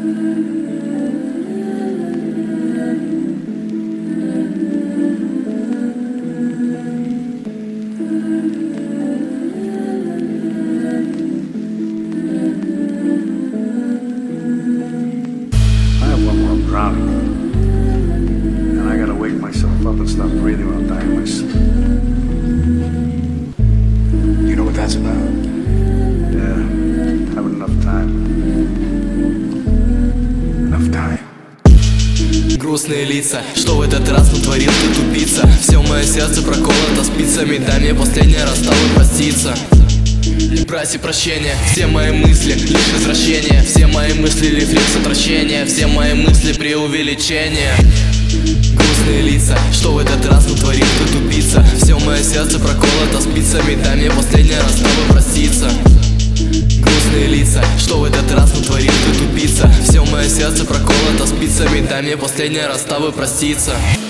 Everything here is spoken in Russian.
And I gotta wake myself up and stop breathing while dying in my sleep. You know what that's about? Yeah, having enough time. Enough time. Грустные лица, что в этот раз натворил ты, тупица? Все мое сердце проколото спицами, дай мне последний раз с тобой проститься. Не проси прощения, все мои мысли лишь извращение, все мои мысли рефлекс отвращения, все мои мысли преувеличение. Грустные лица, что в этот раз натворил ты, тупица? Все мое сердце проколото спицами, дай мне последний раз с тобой проститься. Грустные лица, что в этот раз натворил ты, тупица? Все мое сердце проколото спицами, дай мне последний раз с тобой проститься.